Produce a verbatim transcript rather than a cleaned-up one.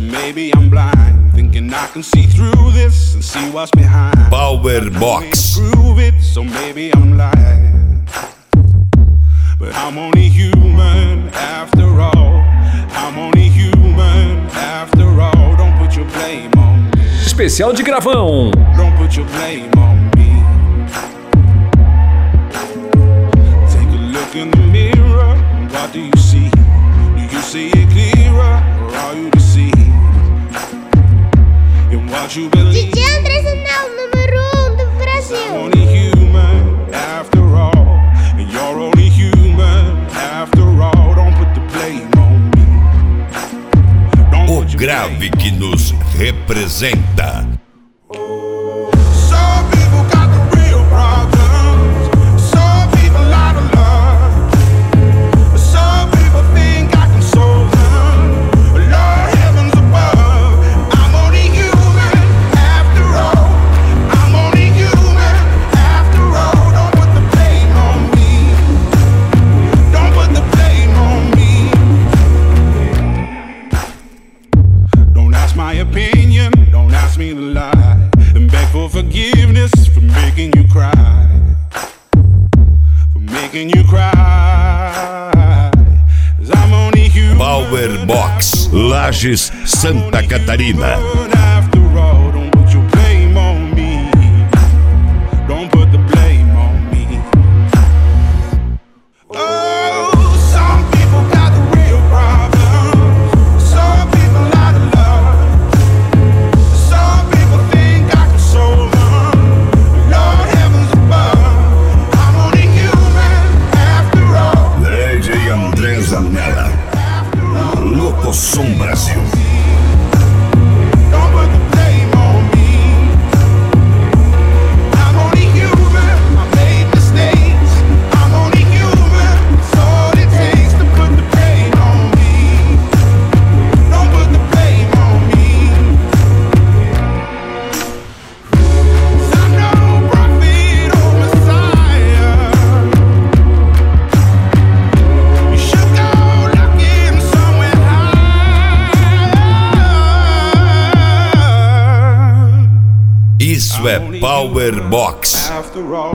maybe I'm blind, thinking I can see through this and see what's behind. Power Box. Prove it, so maybe I'm lying, but I'm only human after all. I'm only human after all. Don't put your blame on me. Especial de gravão. Don't put your blame on me. Take a look in the mirror. What do you see? Do you see it clearer, or are you deceived in what you believe? D J André Zanel, número um do Brasil. I'm only human after all, and you're only human after all. Don't put the blame on me. Don't O put your grave blame que on me. nos representa. Some people got the real problems. Some people out of love. Some people think I can solve them. Lord heavens above, I'm only human after all. I'm only human after all. Don't put the blame on me. Don't put the blame on me. Don't ask my opinion. Don't ask me to lie. And beg for forgiveness for making you cry. For making you cry. 'Cause I'm only human. Power Box, Lages, Santa Catarina. After all, don't put your blame on me. Don't put the blame on me. Oh, some people got the real problems. Some people out of love. Some people think I can solve them. Lord heavens above, I'm only human after all. D J André Zanella, Louco Som Brasil. Don't put the blame on me. I'm only human. I made mistakes. I'm only human. It's all it takes to put the blame on me. Don't put the blame on me. 'Cause I'm no prophet or Messiah. You should go looking somewhere high. Isso é Power Box. After all.